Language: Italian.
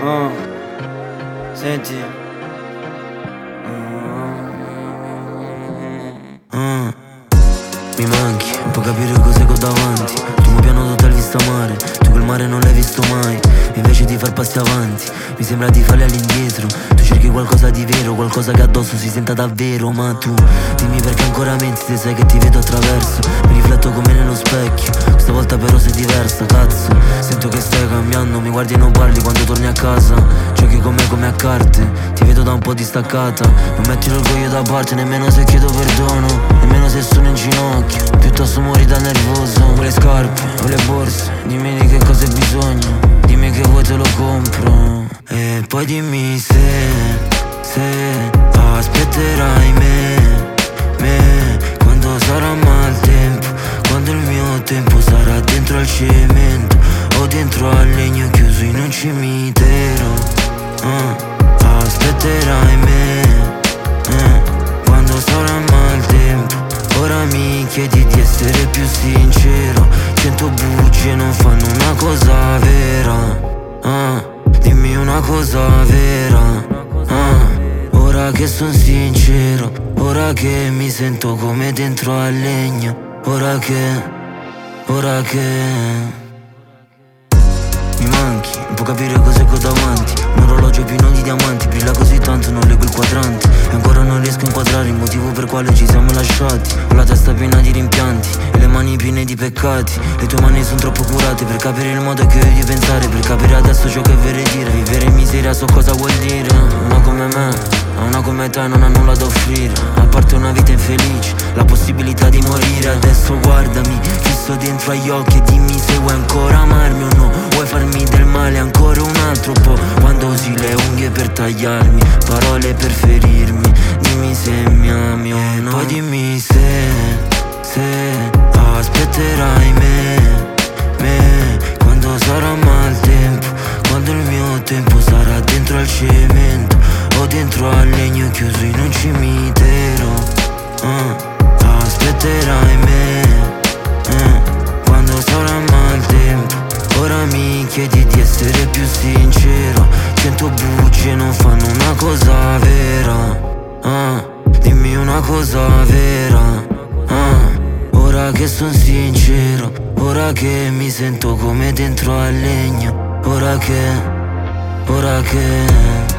Senti. Mi manchi, non puoi capire cos'è che ho davanti. Tu mi piano d'hotel vista mare, tu quel mare non l'hai visto mai. Invece di far passi avanti, mi sembra di farli all'indietro. Tu cerchi qualcosa di vero, qualcosa che addosso si senta davvero. Ma tu, dimmi perché ancora menti se sai che ti vedo attraverso. Mi rifletto come nello specchio, questa volta però sei diversa, cazzo. Sento che stai cambiando, mi guardi e non parli quando torni a casa. Giochi con me come a carte, ti vedo da un po' distaccata. Non metti l'orgoglio da parte, nemmeno se chiedo perdono, nemmeno se sono in ginocchio. Piuttosto muori da nervoso. Vuoi le scarpe, vuoi le borse, dimmi di che cosa hai bisogno, dimmi che vuoi te lo compro. E poi dimmi se aspetterai me quando sarà maltempo, quando il mio tempo sarà dentro al cemento o dentro al legno chiuso in un cimitero. Aspetterai me quando sarà maltempo. Ora mi chiedi di essere più sincero, 100 bugie non fanno una cosa vera. Dimmi una cosa vera. Ora che son sincero, ora che mi sento come dentro al legno, ora che mi manchi, non può capire cos'è che ho davanti. Un orologio pieno di diamanti, brilla così tanto non leggo il quadrante. E ancora non riesco a inquadrare il motivo per quale ci siamo lasciati. Ho la testa piena di rimpianti e le mani piene di peccati. Le tue mani sono troppo curate per capire il modo che ho di pensare, per capire adesso ciò che vorrei dire. Vivere in miseria so cosa vuol dire. Una come me, una come te non ha nulla da offrire, a parte una vita infelice, la possibilità di morire. Adesso guardami, fisso dentro agli occhi e dimmi se vuoi ancora amarmi o no. Vuoi farmi del male ancora un altro po', quando usi le unghie per tagliarmi, parole per ferirmi, dimmi se mi ami o no. Poi dimmi se aspetterai me quando sarà maltempo, quando il mio tempo sarà dentro al cemento o dentro al legno chiuso in un cimitero. Aspetterai me quando sarà maltempo. Ora mi chiedi di essere più sincero, 100 bugie non fanno una cosa vera. Dimmi una cosa vera. Ora che son sincero, ora che mi sento come dentro al legno, ora che